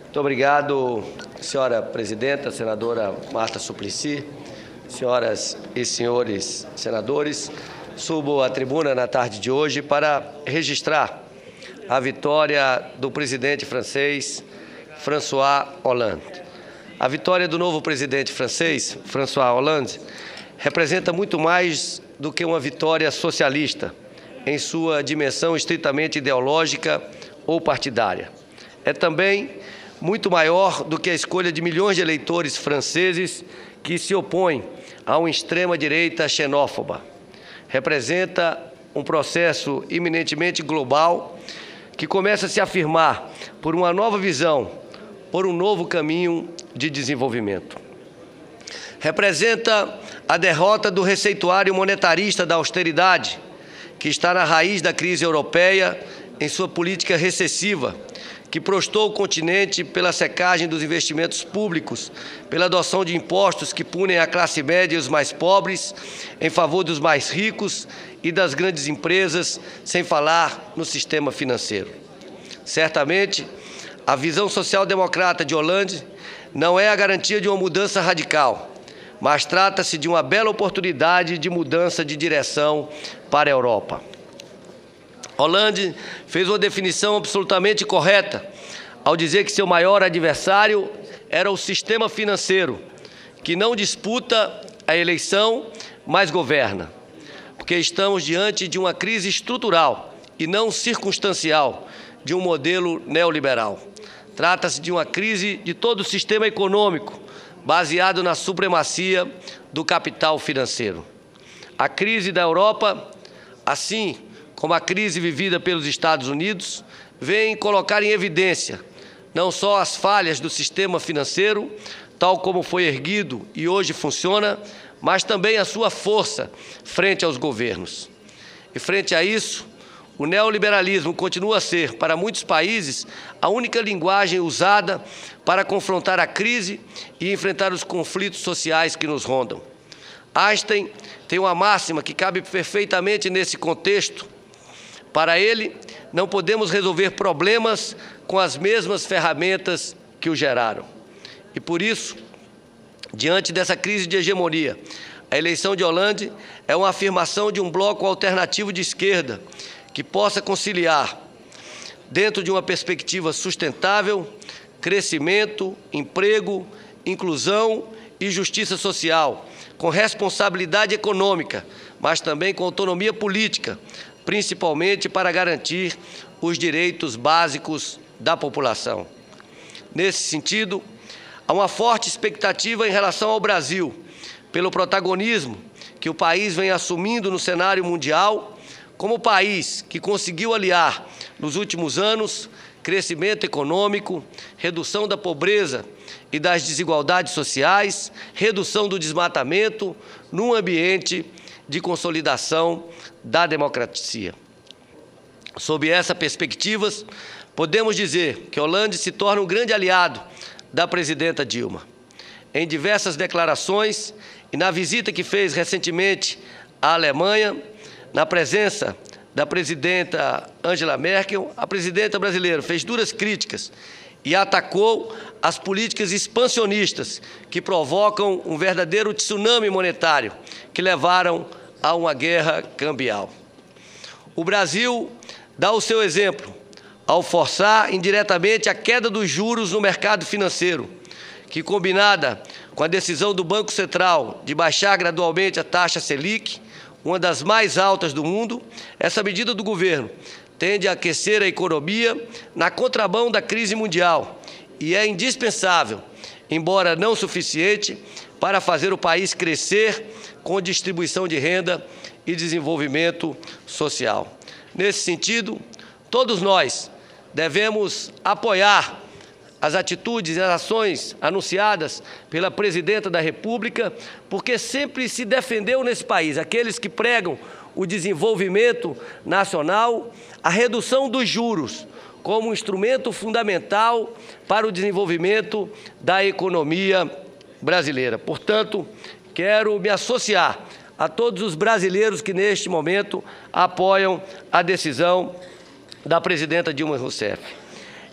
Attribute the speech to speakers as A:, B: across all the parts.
A: Muito obrigado, senhora presidenta, senadora Marta Suplicy, senhoras e senhores senadores. Subo à tribuna na tarde de hoje para registrar a vitória do presidente francês François Hollande. A vitória do novo presidente francês, François Hollande, representa muito mais do que uma vitória socialista em sua dimensão estritamente ideológica ou partidária. É também muito maior do que a escolha de milhões de eleitores franceses que se opõem a uma extrema-direita xenófoba. Representa um processo eminentemente global que começa a se afirmar por uma nova visão, por um novo caminho de desenvolvimento. Representa a derrota do receituário monetarista da austeridade, que está na raiz da crise europeia em sua política recessiva, que prostou o continente pela secagem dos investimentos públicos, pela adoção de impostos que punem a classe média e os mais pobres em favor dos mais ricos e das grandes empresas, sem falar no sistema financeiro. Certamente, a visão social-democrata de Hollande não é a garantia de uma mudança radical, mas trata-se de uma bela oportunidade de mudança de direção para a Europa. Hollande fez uma definição absolutamente correta ao dizer que seu maior adversário era o sistema financeiro, que não disputa a eleição, mas governa, porque estamos diante de uma crise estrutural e não circunstancial de um modelo neoliberal. Trata-se de uma crise de todo o sistema econômico, baseado na supremacia do capital financeiro. A crise da Europa, assim como a crise vivida pelos Estados Unidos, vem colocar em evidência não só as falhas do sistema financeiro, tal como foi erguido e hoje funciona, mas também a sua força frente aos governos. E frente a isso, o neoliberalismo continua a ser, para muitos países, a única linguagem usada para confrontar a crise e enfrentar os conflitos sociais que nos rondam. Einstein tem uma máxima que cabe perfeitamente nesse contexto. Para ele, não podemos resolver problemas com as mesmas ferramentas que o geraram. E por isso, diante dessa crise de hegemonia, a eleição de Hollande é uma afirmação de um bloco alternativo de esquerda que possa conciliar, dentro de uma perspectiva sustentável, crescimento, emprego, inclusão e justiça social, com responsabilidade econômica, mas também com autonomia política, principalmente para garantir os direitos básicos da população. Nesse sentido, há uma forte expectativa em relação ao Brasil, pelo protagonismo que o país vem assumindo no cenário mundial, como país que conseguiu aliar, nos últimos anos, crescimento econômico, redução da pobreza e das desigualdades sociais, redução do desmatamento, num ambiente de consolidação da democracia. Sob essa perspectiva, podemos dizer que Hollande se torna um grande aliado da presidenta Dilma. Em diversas declarações e na visita que fez recentemente à Alemanha, na presença da presidenta Angela Merkel, a presidenta brasileira fez duras críticas e atacou as políticas expansionistas que provocam um verdadeiro tsunami monetário, que levaram a uma guerra cambial. O Brasil dá o seu exemplo ao forçar indiretamente a queda dos juros no mercado financeiro, que, combinada com a decisão do Banco Central de baixar gradualmente a taxa Selic, uma das mais altas do mundo, essa medida do governo tende a aquecer a economia na contramão da crise mundial e é indispensável, embora não suficiente, para fazer o país crescer com distribuição de renda e desenvolvimento social. Nesse sentido, todos nós devemos apoiar as atitudes e as ações anunciadas pela presidenta da República, porque sempre se defendeu nesse país aqueles que pregam o desenvolvimento nacional, a redução dos juros como um instrumento fundamental para o desenvolvimento da economia brasileira. Portanto, quero me associar a todos os brasileiros que, neste momento, apoiam a decisão da presidenta Dilma Rousseff.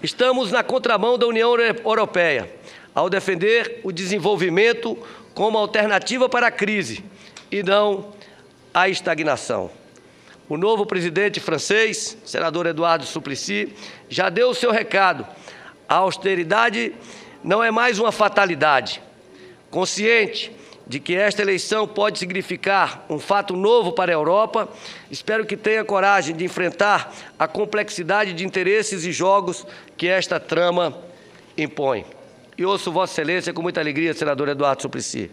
A: Estamos na contramão da União Europeia, ao defender o desenvolvimento como alternativa para a crise e não a estagnação. O novo presidente francês, senador Eduardo Suplicy, já deu o seu recado. A austeridade não é mais uma fatalidade. Consciente de que esta eleição pode significar um fato novo para a Europa, espero que tenha coragem de enfrentar a complexidade de interesses e jogos que esta trama impõe. E ouço Vossa Excelência com muita alegria, senador Eduardo Suplicy.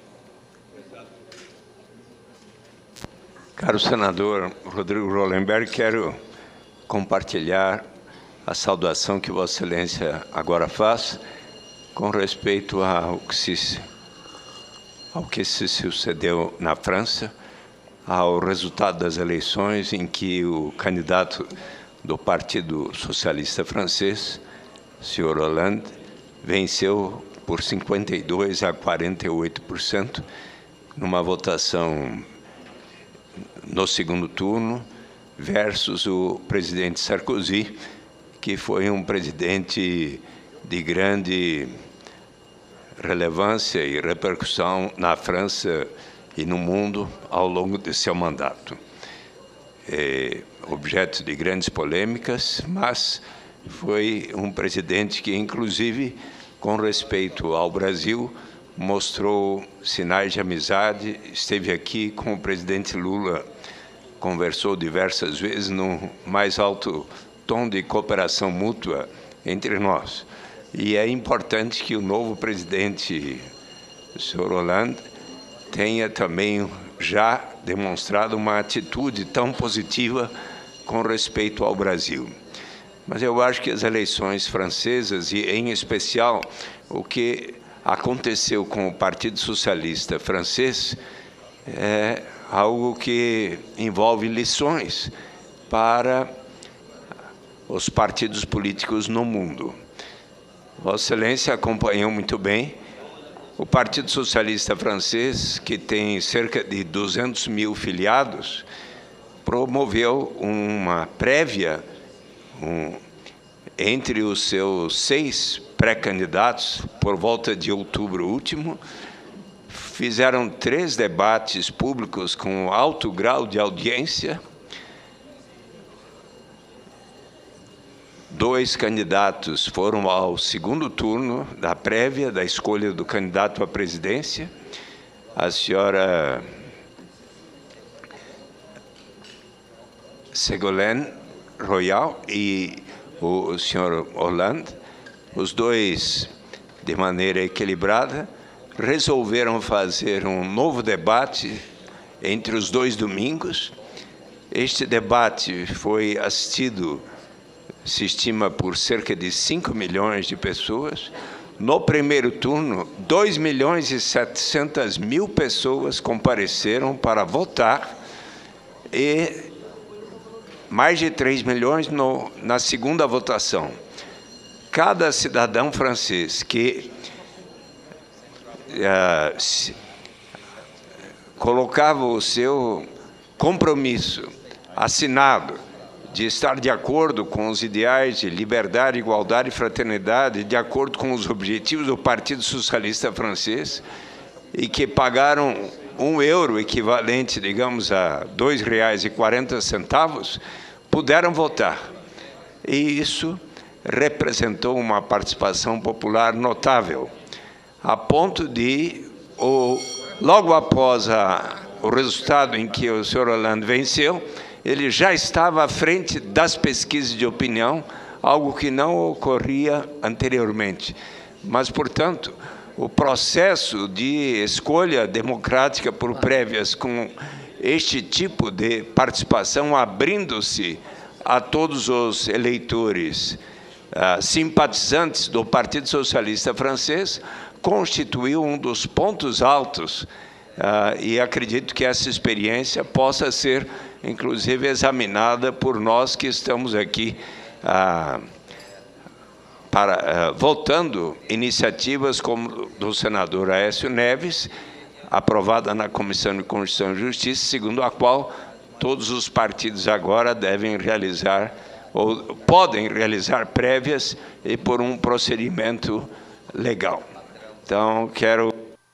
B: Caro senador Rodrigo Rollenberg, quero compartilhar a saudação que Vossa Excelência agora faz com respeito ao que se sucedeu na França, ao resultado das eleições em que o candidato do Partido Socialista Francês, Sr. Hollande, venceu por 52% a 48%, numa votação no segundo turno, versus o presidente Sarkozy, que foi um presidente de grande relevância e repercussão na França e no mundo ao longo de seu mandato. Objeto de grandes polêmicas, mas foi um presidente que, inclusive, com respeito ao Brasil, mostrou sinais de amizade, esteve aqui com o presidente Lula, conversou diversas vezes no mais alto tom de cooperação mútua entre nós. E é importante que o novo presidente, o Sr. Hollande, tenha também já demonstrado uma atitude tão positiva com respeito ao Brasil. Mas eu acho que as eleições francesas, e em especial o que aconteceu com o Partido Socialista francês, é algo que envolve lições para os partidos políticos no mundo. Vossa Excelência acompanhou muito bem o Partido Socialista francês, que tem cerca de 200 mil filiados, promoveu uma prévia entre os seus 6 pré-candidatos, por volta de outubro último. Fizeram 3 debates públicos com alto grau de audiência. 2 candidatos foram ao segundo turno da prévia, da escolha do candidato à presidência. A senhora Ségolène Royal e o senhor Hollande, os 2, de maneira equilibrada, resolveram fazer um novo debate entre os 2 domingos. Este debate foi assistido, se estima, por cerca de 5 milhões de pessoas. No primeiro turno, 2.700.000 pessoas compareceram para votar e mais de 3 milhões na segunda votação. Cada cidadão francês que colocava o seu compromisso assinado de estar de acordo com os ideais de liberdade, igualdade e fraternidade, de acordo com os objetivos do Partido Socialista francês, e que pagaram €1 equivalente, digamos, a R$ 2,40, puderam votar. E isso representou uma participação popular notável, a ponto de, logo após o resultado em que o Sr. Hollande venceu, ele já estava à frente das pesquisas de opinião, algo que não ocorria anteriormente. Mas, portanto, o processo de escolha democrática por prévias com este tipo de participação, abrindo-se a todos os eleitores simpatizantes do Partido Socialista francês, constituiu um dos pontos altos, e acredito que essa experiência possa ser, inclusive, examinada por nós que estamos aqui votando iniciativas como do senador Aécio Neves, aprovada na Comissão de Constituição e Justiça, segundo a qual todos os partidos agora devem realizar ou podem realizar prévias e por um procedimento legal. Então, quero...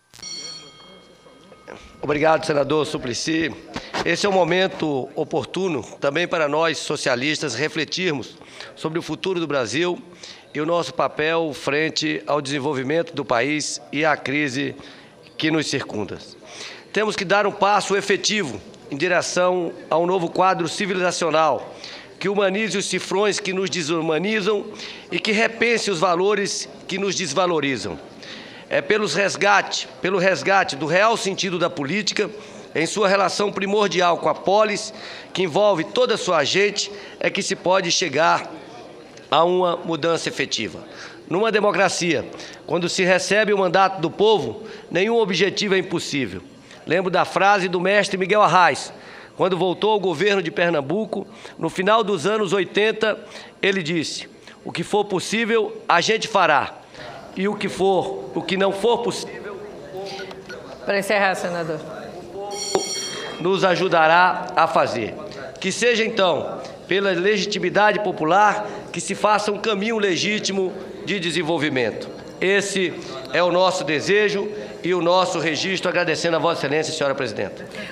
A: Obrigado, senador Suplicy. Esse é um momento oportuno também para nós, socialistas, refletirmos sobre o futuro do Brasil e o nosso papel frente ao desenvolvimento do país e à crise que nos circunda. Temos que dar um passo efetivo em direção a um novo quadro civilizacional que humanize os cifrões que nos desumanizam e que repense os valores que nos desvalorizam. É pelo resgate do real sentido da política, em sua relação primordial com a polis, que envolve toda a sua gente, é que se pode chegar a uma mudança efetiva. Numa democracia, quando se recebe o mandato do povo, nenhum objetivo é impossível. Lembro da frase do mestre Miguel Arraes, quando voltou ao governo de Pernambuco, no final dos anos 80, ele disse: o que for possível, a gente fará. E o que não for possível...
C: Para encerrar, senador.
A: ...nos ajudará a fazer. Que seja, então, pela legitimidade popular, que se faça um caminho legítimo de desenvolvimento. Esse é o nosso desejo e o nosso registro, agradecendo a Vossa Excelência, senhora presidenta.